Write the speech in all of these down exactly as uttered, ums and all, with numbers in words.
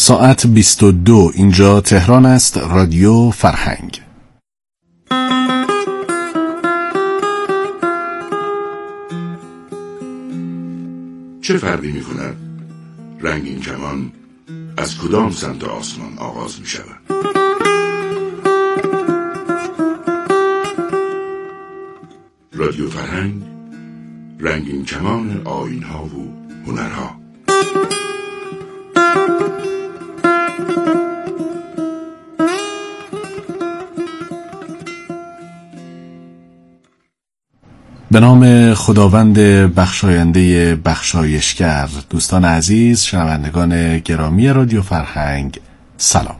ساعت بیست و دو، اینجا تهران است. رادیو فرهنگ. چه فرقی می کند رنگین کمان از کدام سمت آسمان آغاز می شود؟ رادیو فرهنگ، رنگین کمان آیین‌ها و هنرها. به نام خداوند بخشاینده بخشایشگر. دوستان عزیز، شنوندگان گرامی رادیو فرهنگ، سلام.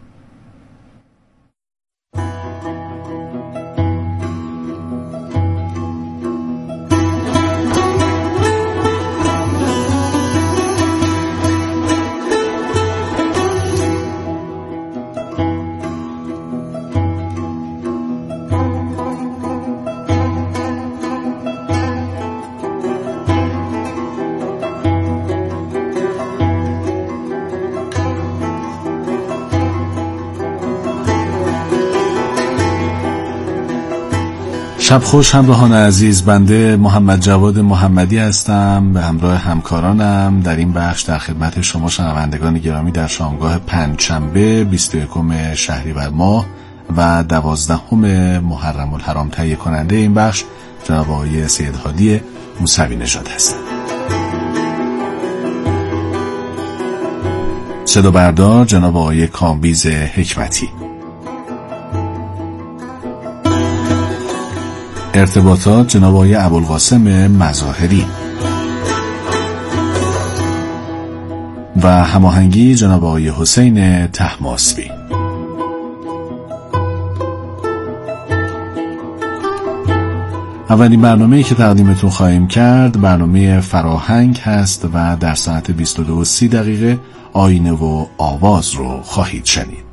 شب خوش همراهان عزیز، بنده محمد جواد محمدی هستم. به همراه همکارانم در این بخش در خدمت شما شنوندگان گرامی در شامگاه پنجشنبه بیست و یکم شهریور ماه و دوازدهم محرم الحرام تهیه کننده این بخش جناب آقای سید هادی موسوی نژاد هستم. صدا بردار جناب آقای کامبیز حکمتی. ارتباطات جناب آقای ابوالقاسم مظاهری و هماهنگی جناب آقای حسین طهماسبی. اولین برنامه‌ای که تقدیمتون خواهیم کرد برنامه فراهنگ هست و در ساعت بیست و دو و سی دقیقه آینه و آواز رو خواهید شنید.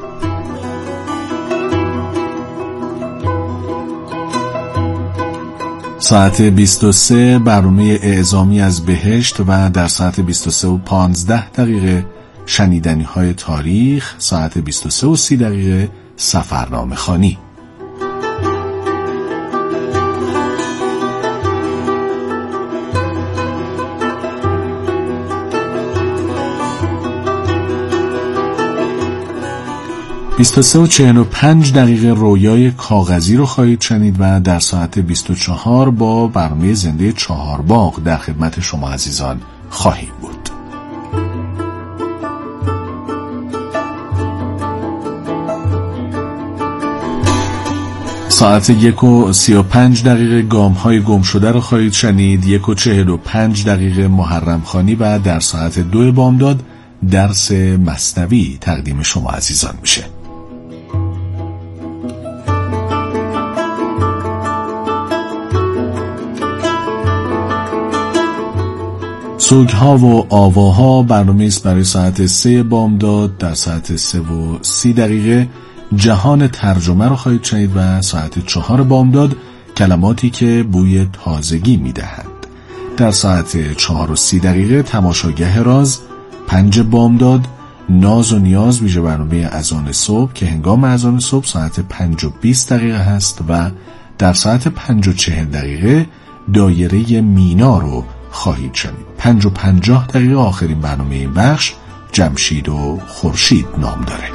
ساعت بیست و سه برنامه اعزامی از بهشت و در ساعت بیست و سه و پانزده دقیقه شنیدنی های تاریخ. ساعت بیست و سه و سی دقیقه سفرنامه خوانی. بیست و سه و چهل و پنج دقیقه رویای کاغذی رو خواهید شنید و در ساعت بیست و چهار با برنامه زنده چهارباغ در خدمت شما عزیزان خواهید بود. ساعت یک و سی و پنج دقیقه گام های گم شده رو خواهید شنید. یک و چهل و پنج دقیقه محرم خوانی و در ساعت دو بامداد درس مثنوی تقدیم شما عزیزان میشه. سوگها و آواها برنامه است برای ساعت سه بامداد. در ساعت سه و سی دقیقه جهان ترجمه رو خواهید شنید و ساعت چهار بامداد کلماتی که بوی تازگی میدهند. در ساعت چهار و سی دقیقه تماشاگه راز. پنج بامداد ناز و نیاز ویژه برنامه اذان صبح که هنگام اذان صبح ساعت پنج و بیست دقیقه هست و در ساعت پنج و چهل دقیقه دایره مینا رو خواهید شنید. پنج و پنجاه دقیقه آخرین برنامه این بخش جمشید و خورشید نام داره.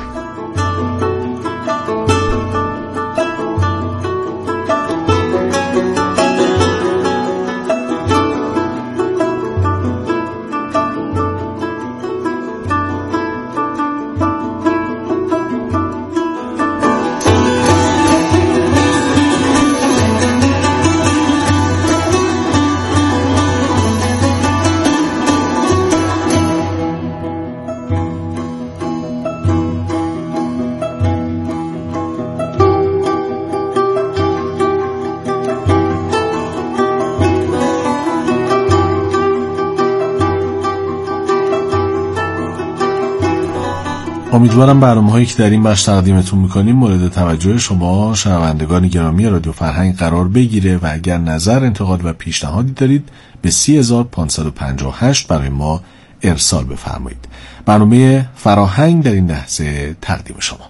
امیدوارم برنامه‌هایی که در این بخش تقدیمتون می‌کنیم مورد توجه شما شنوندگان گرامی رادیو فرهنگ قرار بگیره و اگر نظر، انتقاد و پیشنهادی دارید به سی هزار و پانصد و پنجاه و هشت برای ما ارسال بفرمایید. برنامه فراهنگ در این لحظه تقدیم شما.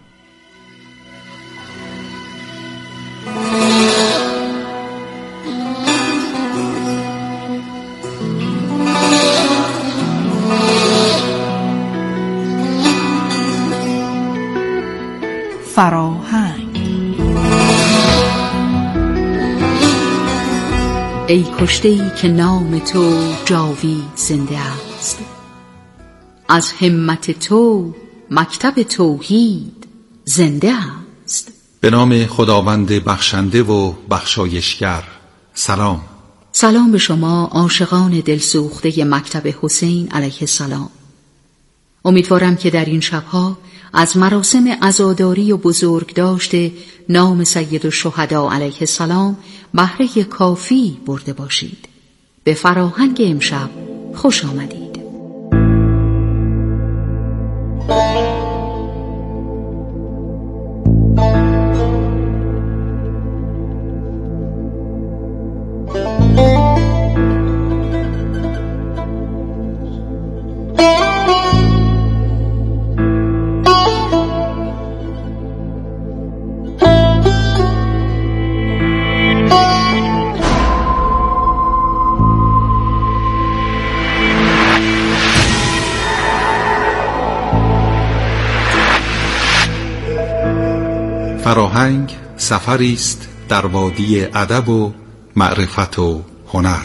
فراهنگ. ای کشته‌ای که نام تو جاوید زنده است، از همت تو مکتب توحید زنده است. به نام خداوند بخشنده و بخشایشگر. سلام. سلام به شما عاشقان دلسوخته مکتب حسین علیه السلام. امیدوارم که در این شبها از مراسم عزاداری و بزرگ داشته نام سید الشهدا علیه السلام بهره کافی برده باشید. به فراهنگ امشب خوش آمدید. فراهنگ سفری است در وادی ادب و معرفت و هنر.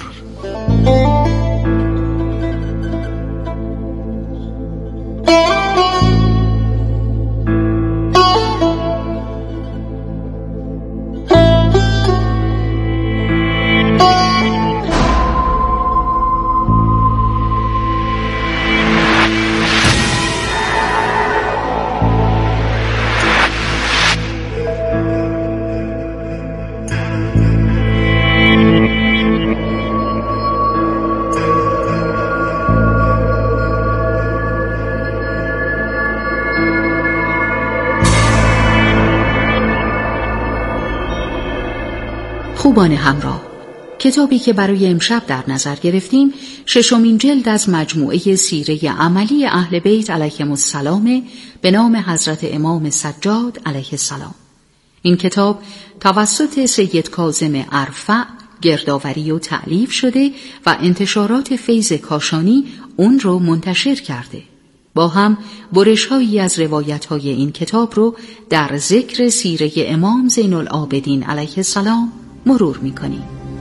خوبان همراه، کتابی که برای امشب در نظر گرفتیم ششمین جلد از مجموعه سیره عملی اهل بیت علیهم السلام به نام حضرت امام سجاد علیه السلام. این کتاب توسط سید کاظم ارفع گردآوری و تألیف شده و انتشارات فیض کاشانی اون رو منتشر کرده. با هم برش‌هایی از روایت‌های این کتاب رو در ذکر سیره امام زین العابدین علیه السلام مرور می‌کنیم.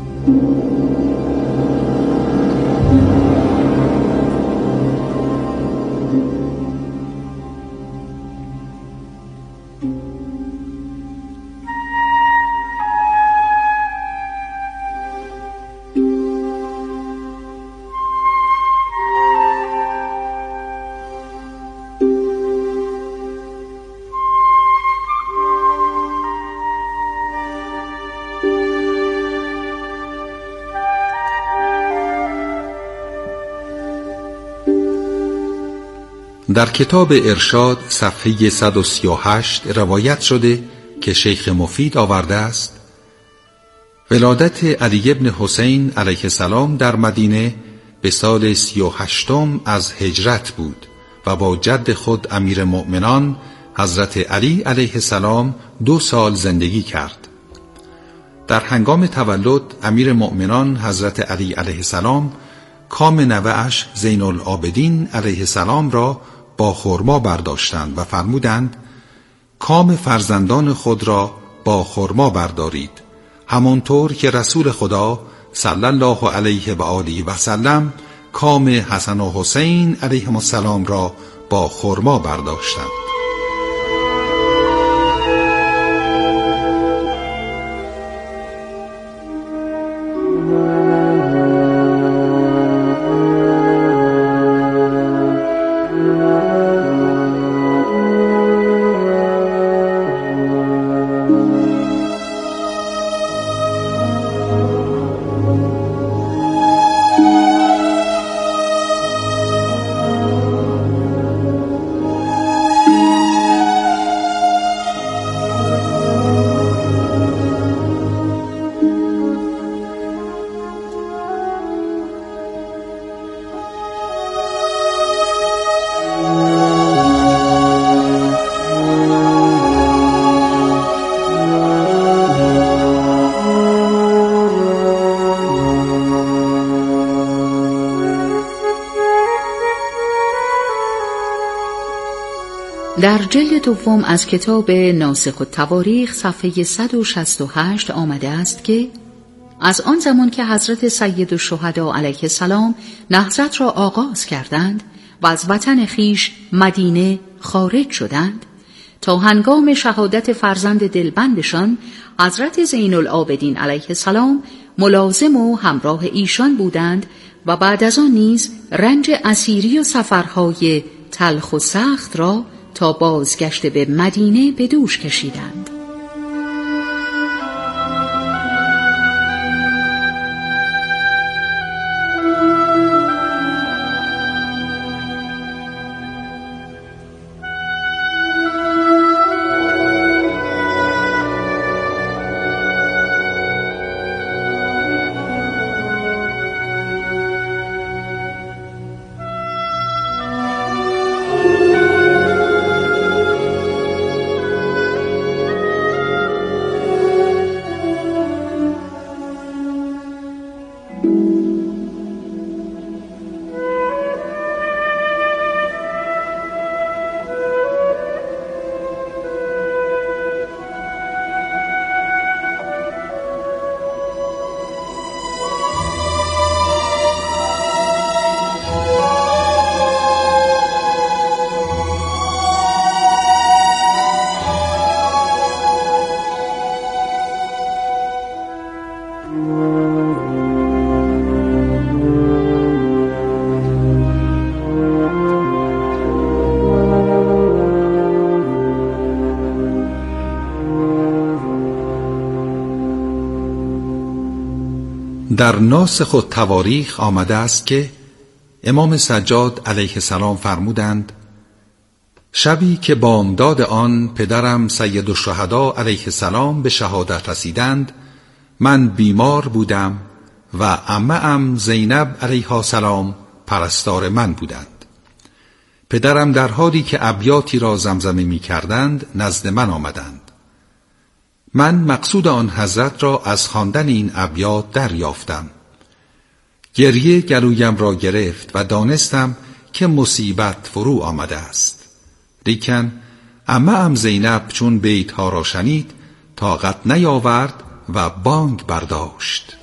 در کتاب ارشاد صفحه صد و سی و هشت روایت شده که شیخ مفید آورده است: ولادت علی ابن حسین علیه السلام در مدینه به سال سی و هشتم از هجرت بود و با جد خود امیر مؤمنان حضرت علی علیه السلام دو سال زندگی کرد. در هنگام تولد امیر مؤمنان حضرت علی علیه السلام کام نوه‌اش زین العابدین علیه السلام را با خرما برداشتند و فرمودند کام فرزندان خود را با خرما بردارید، همانطور که رسول خدا صلی الله علیه و آله و سلم کام حسن و حسین علیهم السلام را با خرما برداشتند. در جلد دوم از کتاب ناسخ التواریخ صفحه صد و شصت و هشت آمده است که از آن زمان که حضرت سید الشهدا علیه السلام نهضت را آغاز کردند و از وطن خیش مدینه خارج شدند تا هنگام شهادت فرزند دلبندشان حضرت زین العابدین علیه السلام ملازم و همراه ایشان بودند و بعد از آن نیز رنج اسیری و سفرهای تلخ و سخت را تا بازگشت به مدینه به دوش کشیدند. در ناسخ التواریخ آمده است که امام سجاد علیه السلام فرمودند شبی که بامداد آن پدرم سید الشهدا علیه السلام به شهادت رسیدند من بیمار بودم و عمه‌ام زینب علیها السلام پرستار من بودند. پدرم در حالی که ابیاتی را زمزمه می کردند نزد من آمدند. من مقصود آن حضرت را از خواندن این ابیات دریافتم. گریه گلویم را گرفت و دانستم که مصیبت فرو آمده است. لیکن عمه‌ام زینب چون بیتها را شنید طاقت نیاورد و بانگ برداشت.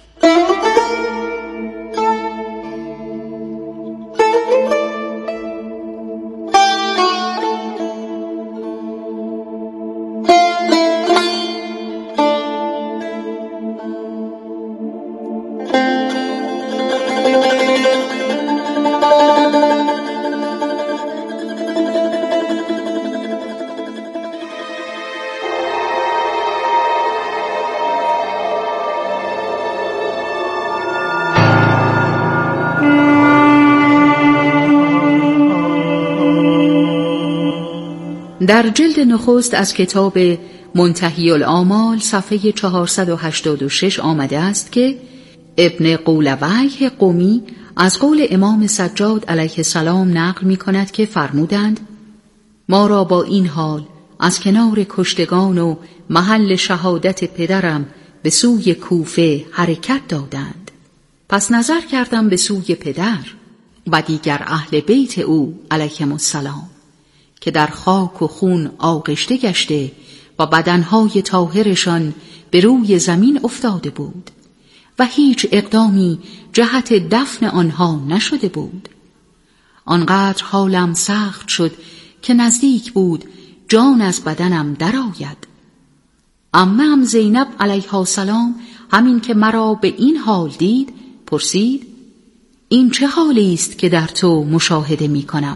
در جلد نخست از کتاب منتهی الآمال صفحه چهارصد و هشتاد و شش آمده است که ابن قولویه قمی از قول امام سجاد علیه السلام نقل می کند که فرمودند ما را با این حال از کنار کشتگان و محل شهادت پدرم به سوی کوفه حرکت دادند. پس نظر کردم به سوی پدر و دیگر اهل بیت او علیهم السلام که در خاک و خون آغشته گشته و بدنهای طاهرشان به روی زمین افتاده بود و هیچ اقدامی جهت دفن آنها نشده بود. آنقدر حالم سخت شد که نزدیک بود جان از بدنم درآید. عمه‌ام زینب علیها السلام همین که مرا به این حال دید پرسید این چه حالی است که در تو مشاهده می کنم؟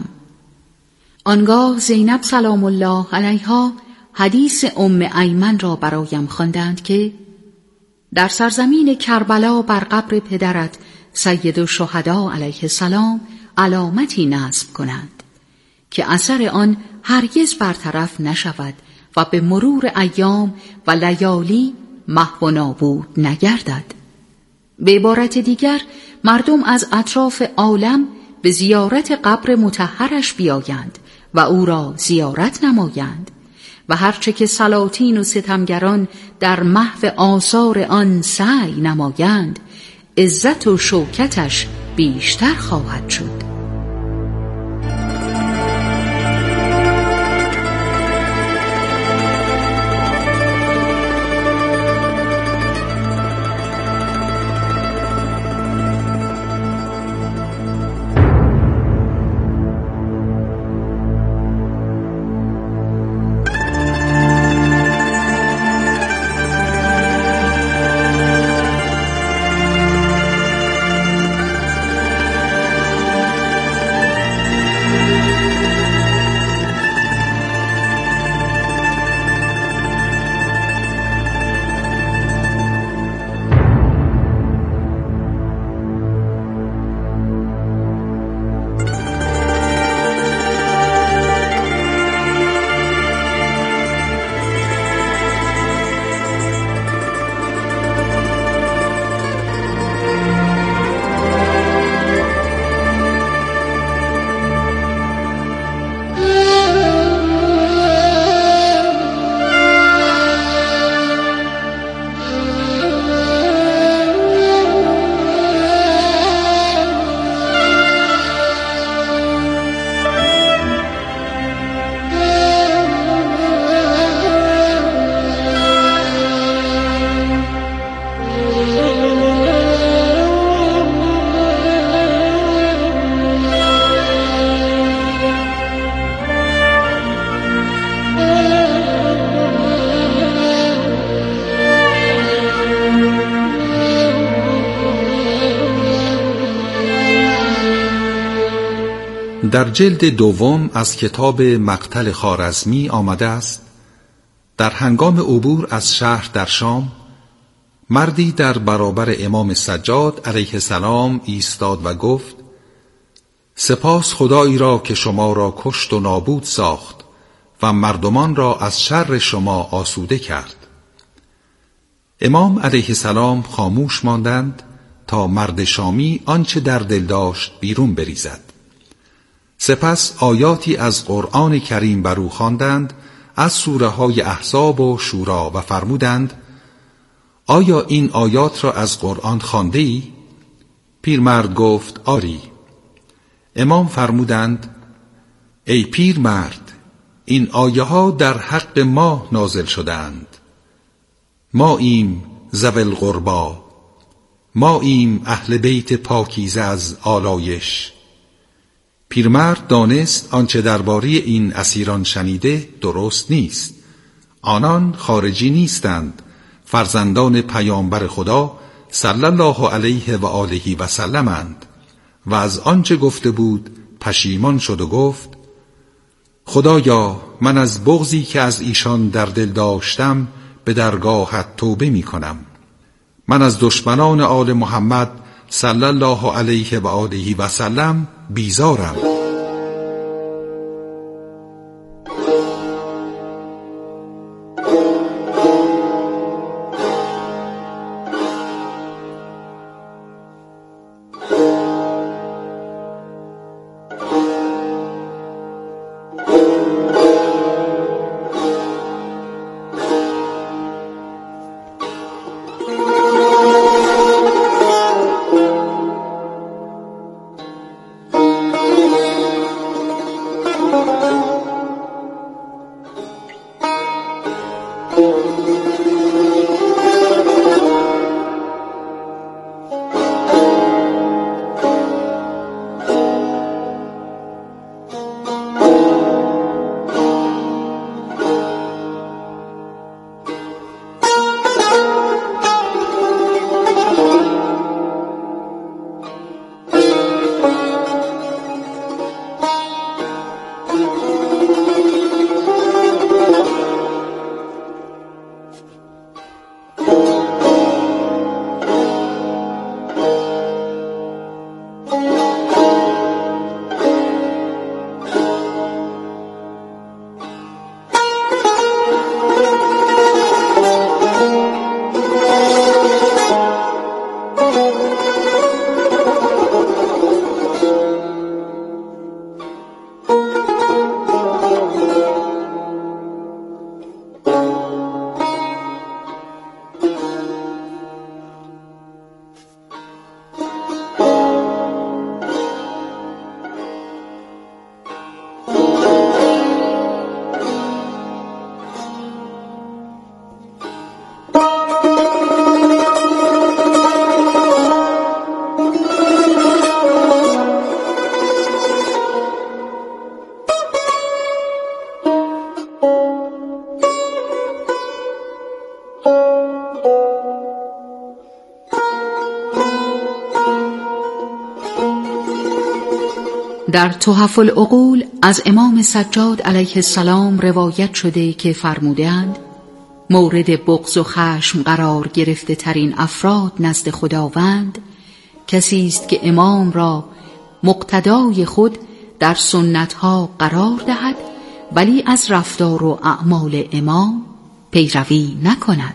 آنگاه زینب سلام الله علیها حدیث ام ایمن را برایم خواندند که در سرزمین کربلا بر قبر پدرت سید الشهدا علیه السلام علامتی نصب کنند که اثر آن هرگز برطرف نشود و به مرور ایام و لیالی محو و نابود نگردد. به عبارت دیگر مردم از اطراف عالم به زیارت قبر مطهرش بیایند و او را زیارت نمایند و هرچه که سلاطین و ستمگران در محو آثار آن سعی نمایند عزت و شوکتش بیشتر خواهد شد. در جلد دوم از کتاب مقتل خوارزمی آمده است در هنگام عبور از شهر در شام مردی در برابر امام سجاد علیه السلام ایستاد و گفت: سپاس خدایی را که شما را کشت و نابود ساخت و مردمان را از شر شما آسوده کرد. امام علیه السلام خاموش ماندند تا مرد شامی آنچه در دل داشت بیرون بریزد. سپس آیاتی از قرآن کریم بر او خواندند از سوره های احزاب و شورا و فرمودند: آیا این آیات را از قرآن خوانده ای؟ پیرمرد گفت: آری. امام فرمودند: ای پیرمرد، این آیه ها در حق ما نازل شدند. ما ایم ذوی القربی، ما ایم اهل بیت پاکیزه از آلایش. پیرمرد دانست آنچه درباره این اسیران شنیده درست نیست. آنان خارجی نیستند، فرزندان پیامبر خدا صلی الله علیه و آله و سلمند و از آنچه گفته بود پشیمان شد و گفت: خدایا، من از بغضی که از ایشان در دل داشتم به درگاهت توبه می کنم. من از دشمنان آل محمد صلی الله علیه و آله و سلم بیزارم. در تحف العقول از امام سجاد علیه السلام روایت شده که فرمودند: مورد بغض و خشم قرار گرفته ترین افراد نزد خداوند کسی است که امام را مقتدای خود در سنتها قرار دهد ولی از رفتار و اعمال امام پیروی نکند.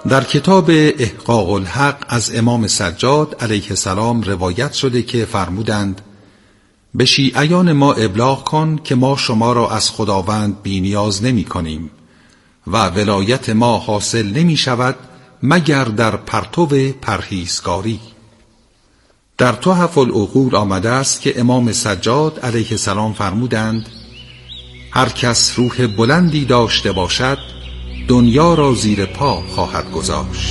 در کتاب احقاق الحق از امام سجاد علیه السلام روایت شده که فرمودند به شیعیان ما ابلاغ کن که ما شما را از خداوند بی نیاز نمی کنیم و ولایت ما حاصل نمی شود مگر در پرتو پرهیزگاری. در تحف العقول آمده است که امام سجاد علیه السلام فرمودند هر کس روح بلندی داشته باشد دنیا را زیر پا خواهد گذاشت.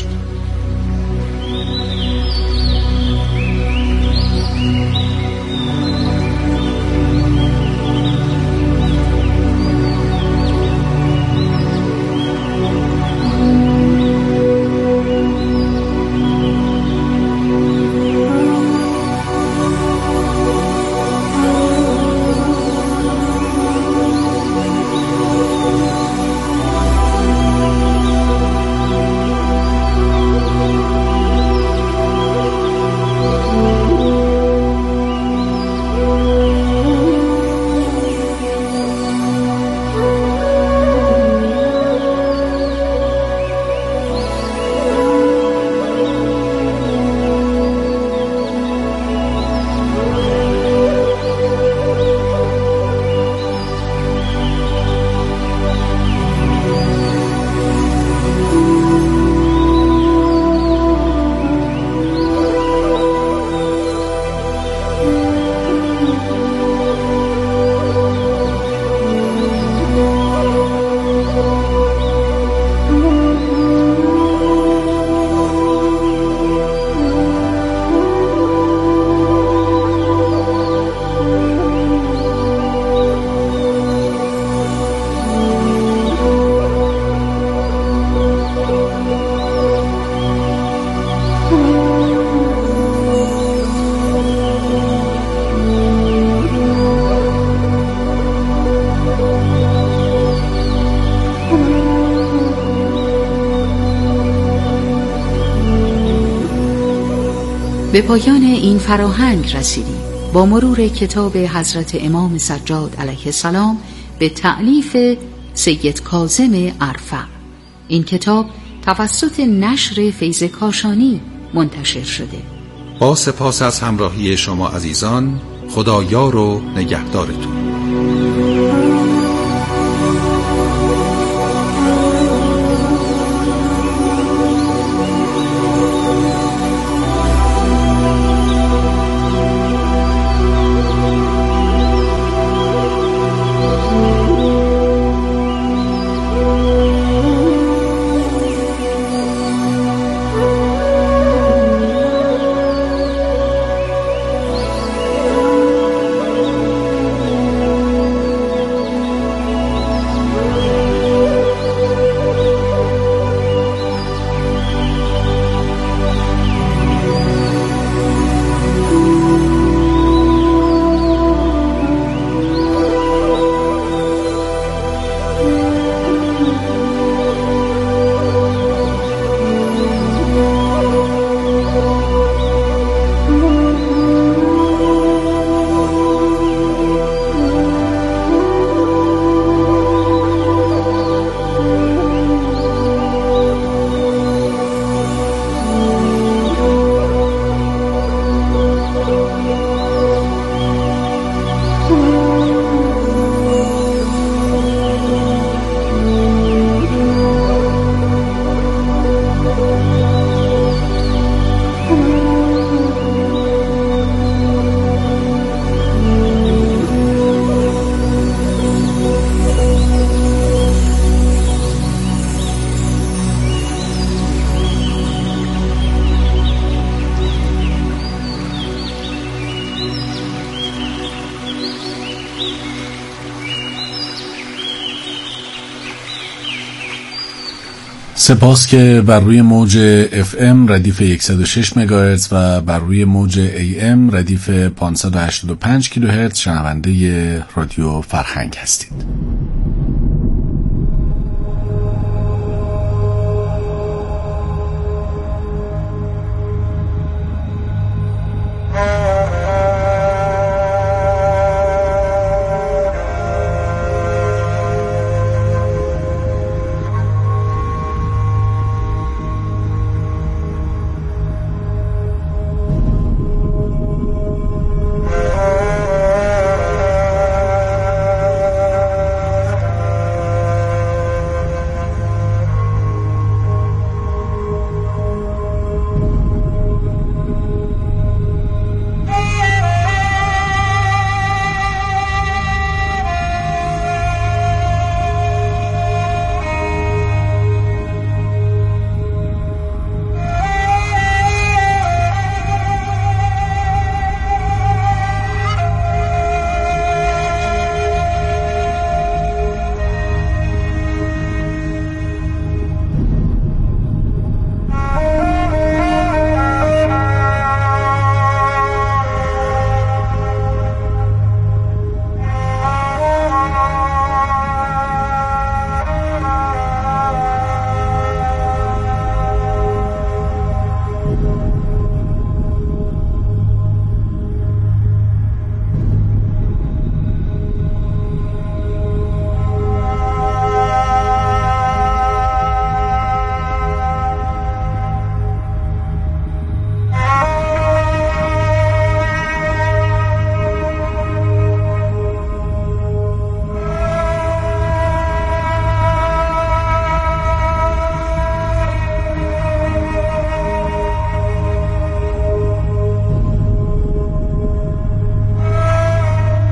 به پایان این فراهنگ رسیدیم. با مرور کتاب حضرت امام سجاد علیه السلام به تألیف سید کاظم ارفع. این کتاب توسط نشر فیض کاشانی منتشر شده. با سپاس از همراهی شما عزیزان، خدا یار و نگهدارتون. سپاس که بر روی موج اف ام ردیف صد و شش مگاهرتز و بر روی موج ای ام ردیف پانصد و هشتاد و پنج کیلوهرتز شنونده رادیو فرهنگ هستید.